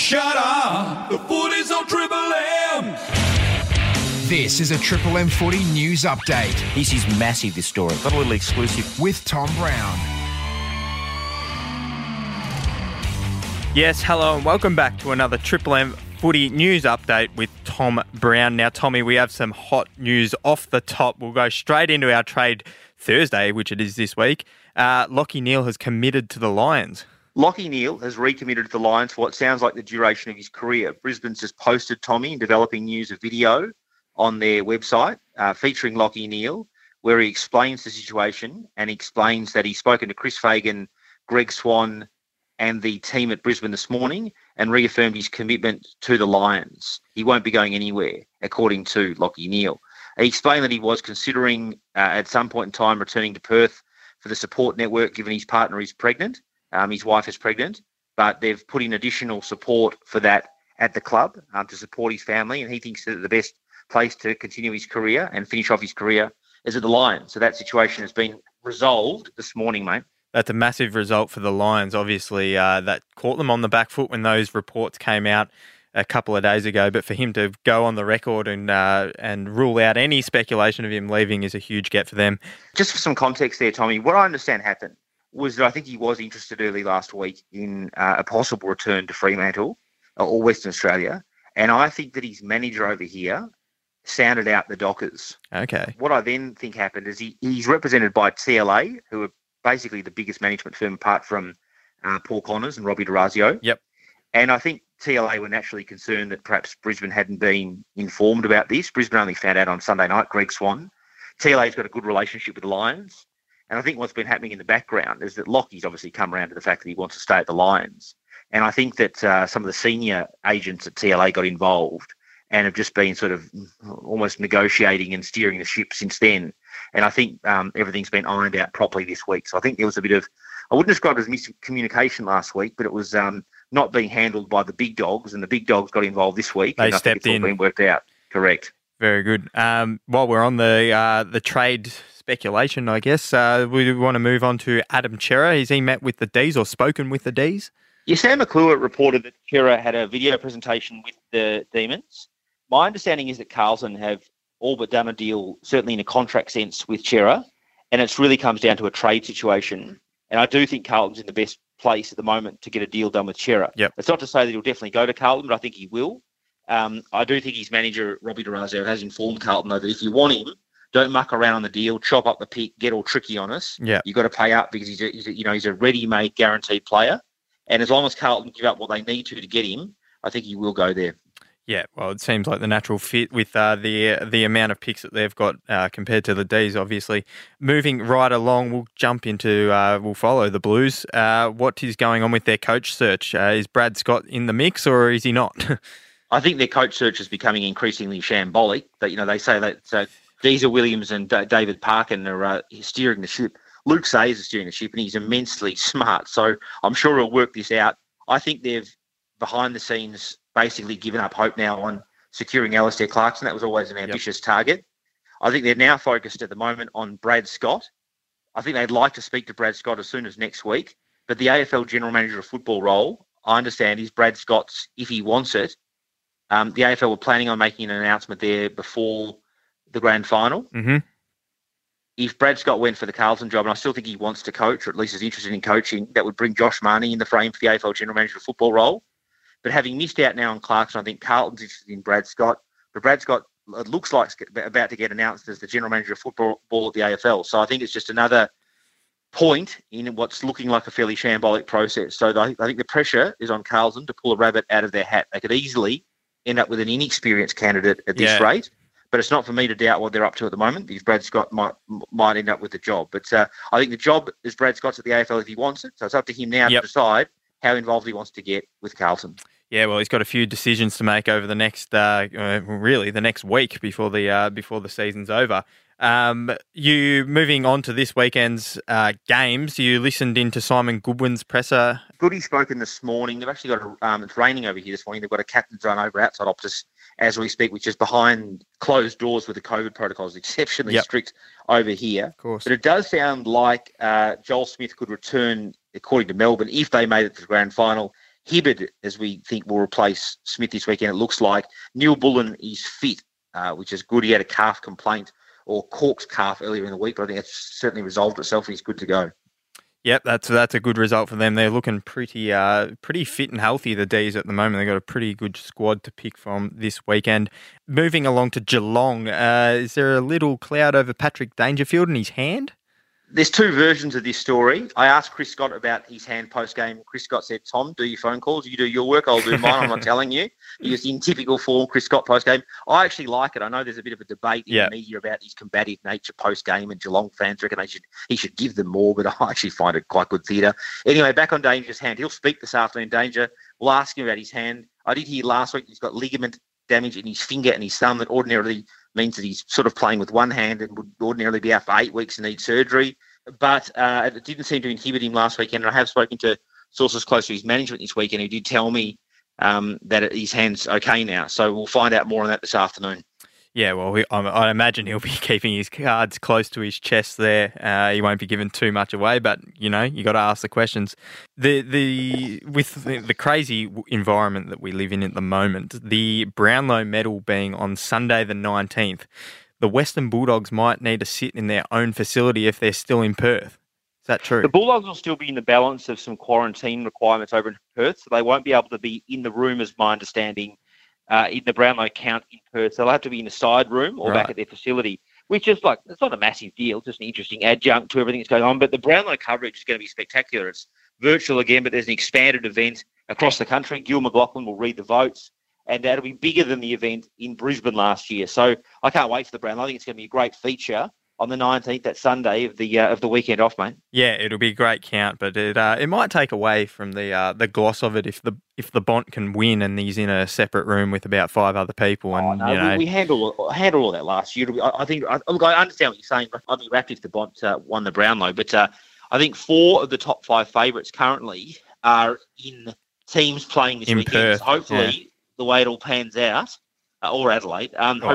Shut up! The footy's on Triple M! This is a Triple M Footy News Update. This is massive, this story. Got a little exclusive. With Tom Brown. Yes, hello and welcome back to another Triple M Footy News Update with Tom Brown. Now, Tommy, we have some hot news off the top. We'll go straight into our trade Thursday, which it is this week. Lachie Neale has committed to the Lions. Lachie Neale has recommitted to the Lions for what sounds like the duration of his career. Brisbane's just posted, Tommy, in Developing News, a video on their website featuring Lachie Neale, where he explains the situation and explains that he's spoken to Chris Fagan, Greg Swan and the team at Brisbane this morning and reaffirmed his commitment to the Lions. He won't be going anywhere, according to Lachie Neale. He explained that he was considering at some point in time returning to Perth for the support network, given his partner is pregnant. His wife is pregnant, but they've put in additional support for that at the club to support his family, and he thinks that the best place to continue his career and finish off his career is at the Lions. So that situation has been resolved this morning, mate. That's a massive result for the Lions. Obviously, that caught them on the back foot when those reports came out a couple of days ago. But for him to go on the record and rule out any speculation of him leaving is a huge get for them. Just for some context there, Tommy, what I understand happened was that I think he was interested early last week in a possible return to Fremantle or Western Australia. And I think that his manager over here sounded out the Dockers. Okay. What I then think happened is he's represented by TLA, who are basically the biggest management firm apart from Paul Connors and Robbie DeRazio. Yep. And I think TLA were naturally concerned that perhaps Brisbane hadn't been informed about this. Brisbane only found out on Sunday night, Greg Swan. TLA's got a good relationship with the Lions. And I think what's been happening in the background is that Lachie's obviously come around to the fact that he wants to stay at the Lions. And I think that some of the senior agents at TLA got involved and have just been sort of almost negotiating and steering the ship since then. And I think everything's been ironed out properly this week. So I think there was a bit of, I wouldn't describe it as miscommunication last week, but it was not being handled by the big dogs, and the big dogs got involved this week. They and I stepped think it's all been worked out. Correct. Very good. While we're on the trade speculation, I guess, we want to move on to Adam Cerra. Has he met with the D's or spoken with the D's? Yeah, Sam McClure reported that Cerra had a video presentation with the Demons. My understanding is that Carlton have all but done a deal, certainly in a contract sense, with Cerra, and it's really comes down to a trade situation. And I do think Carlton's in the best place at the moment to get a deal done with Cerra. Yep. It's not to say that he'll definitely go to Carlton, but I think he will. I do think his manager, Robbie DeRazio, has informed Carlton, though, that if you want him, don't muck around on the deal, chop up the pick, get all tricky on us. Yeah. You've got to pay up because he's a ready-made, guaranteed player. And as long as Carlton give up what they need to get him, I think he will go there. Yeah, well, it seems like the natural fit with the amount of picks that they've got compared to the D's, obviously. Moving right along, we'll follow the Blues. What is going on with their coach search? Is Brad Scott in the mix or is he not? I think their coach search is becoming increasingly shambolic. But, they say that Deezer Williams and David Parkin are steering the ship. Luke Sayers is steering the ship, and he's immensely smart. So I'm sure he'll work this out. I think they've, behind the scenes, basically given up hope now on securing Alistair Clarkson. That was always an ambitious target. I think they're now focused at the moment on Brad Scott. I think they'd like to speak to Brad Scott as soon as next week. But the AFL General Manager of Football role, I understand, is Brad Scott's if he wants it. The AFL were planning on making an announcement there before the grand final. Mm-hmm. If Brad Scott went for the Carlton job, and I still think he wants to coach, or at least is interested in coaching, that would bring Josh Marnie in the frame for the AFL General Manager of Football role. But having missed out now on Clarkson, I think Carlton's interested in Brad Scott. But Brad Scott, it looks like about to get announced as the General Manager of Football at the AFL. So I think it's just another point in what's looking like a fairly shambolic process. So I think the pressure is on Carlton to pull a rabbit out of their hat. They could easily end up with an inexperienced candidate at this rate. But it's not for me to doubt what they're up to at the moment, because Brad Scott might end up with the job. But I think the job is Brad Scott's at the AFL if he wants it. So it's up to him now to decide how involved he wants to get with Carlton. Yeah, well, he's got a few decisions to make over the next, the next week before the season's over. You moving on to this weekend's games. You listened into Simon Goodwin's presser. Goody spoken this morning. They've actually got it's raining over here this morning. They've got a captain's zone over outside Optus as we speak, which is behind closed doors with the COVID protocols, exceptionally strict over here. Of course. But it does sound like Joel Smith could return, according to Melbourne, if they made it to the grand final. Hibberd, as we think, will replace Smith this weekend, it looks like. Neil Bullen is fit, which is good. He had a calf complaint or corked calf earlier in the week, but I think that's certainly resolved itself and he's good to go. Yep, that's a good result for them. They're looking pretty fit and healthy, the D's, at the moment. They've got a pretty good squad to pick from this weekend. Moving along to Geelong, is there a little cloud over Patrick Dangerfield and his hand? There's two versions of this story. I asked Chris Scott about his hand post-game. Chris Scott said, Tom, do your phone calls. You do your work, I'll do mine. I'm not telling you. He was in typical form, Chris Scott post-game. I actually like it. I know there's a bit of a debate in the media about his combative nature post-game, and Geelong fans reckon he should give them more, but I actually find it quite good theatre. Anyway, back on Danger's hand. He'll speak this afternoon, Danger. We'll ask him about his hand. I did hear last week he's got ligament damage in his finger and his thumb that ordinarily means that he's sort of playing with one hand and would ordinarily be out for 8 weeks and need surgery. But it didn't seem to inhibit him last weekend. And I have spoken to sources close to his management this weekend who did tell me that his hand's okay now. So we'll find out more on that this afternoon. Yeah, well, I imagine he'll be keeping his cards close to his chest there. He won't be giving too much away, but, you got to ask the questions. With the crazy environment that we live in at the moment, the Brownlow medal being on Sunday the 19th, the Western Bulldogs might need to sit in their own facility if they're still in Perth. Is that true? The Bulldogs will still be in the balance of some quarantine requirements over in Perth, so they won't be able to be in the room, as my understanding, in the Brownlow count in Perth. They'll have to be in a side room or back at their facility, which is it's not a massive deal, just an interesting adjunct to everything that's going on. But the Brownlow coverage is going to be spectacular. It's virtual again, but there's an expanded event across the country. Gil McLaughlin will read the votes, and that'll be bigger than the event in Brisbane last year. So I can't wait for the Brownlow. I think it's going to be a great feature on the 19th, that Sunday of the weekend off, mate. Yeah, it'll be a great count, but it might take away from the gloss of it if the Bont can win and he's in a separate room with about 5 other people. And we handled all that last year. I understand what you're saying, but I'd be wrapped if the Bont won the Brownlow. But I think 4 of the top 5 favourites currently are in teams playing this in weekend. Perth, so hopefully, the way it all pans out, or Adelaide.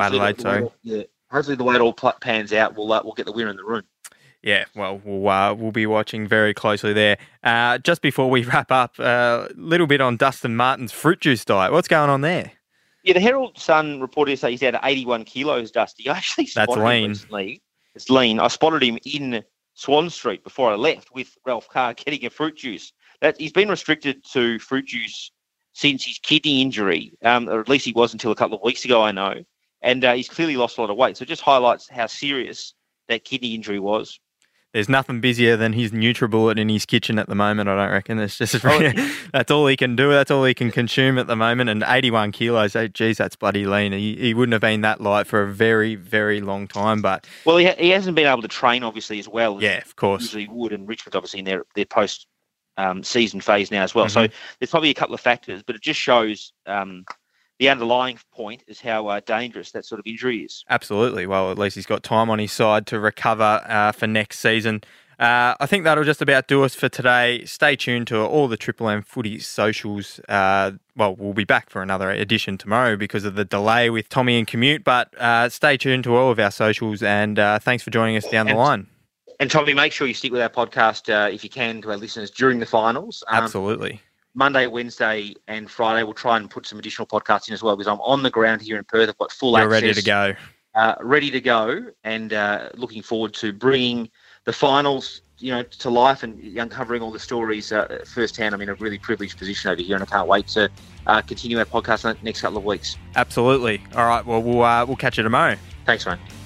Hopefully the way it all pans out, we'll get the winner in the room. Yeah, well, we'll be watching very closely there. Just before we wrap up, a little bit on Dustin Martin's fruit juice diet. What's going on there? Yeah, the Herald Sun reported yesterday he's at 81 kilos, Dusty. I actually spotted him recently. It's lean. I spotted him in Swan Street before I left with Ralph Carr getting a fruit juice. He's been restricted to fruit juice since his kidney injury, or at least he was until a couple of weeks ago, I know. And he's clearly lost a lot of weight. So it just highlights how serious that kidney injury was. There's nothing busier than his NutriBullet in his kitchen at the moment, I don't reckon. It's just that's all he can do. That's all he can consume at the moment. And 81 kilos, geez, that's bloody lean. He wouldn't have been that light for a very, very long time. But well, he hasn't been able to train, obviously, as well as of course. Usually would. And Richmond, obviously, in their post-season phase now as well. Mm-hmm. So there's probably a couple of factors, but it just shows the underlying point is how dangerous that sort of injury is. Absolutely. Well, at least he's got time on his side to recover for next season. I think that'll just about do us for today. Stay tuned to all the Triple M Footy socials. We'll be back for another edition tomorrow because of the delay with Tommy and Commute, but stay tuned to all of our socials, and thanks for joining us down the line. And Tommy, make sure you stick with our podcast if you can to our listeners during the finals. Absolutely. Monday, Wednesday and Friday, we'll try and put some additional podcasts in as well because I'm on the ground here in Perth. I've got full access. You're ready to go. Ready to go and looking forward to bringing the finals, to life and uncovering all the stories firsthand. I'm in a really privileged position over here and I can't wait to continue our podcast in the next couple of weeks. Absolutely. All right. Well, we'll catch you tomorrow. Thanks, mate.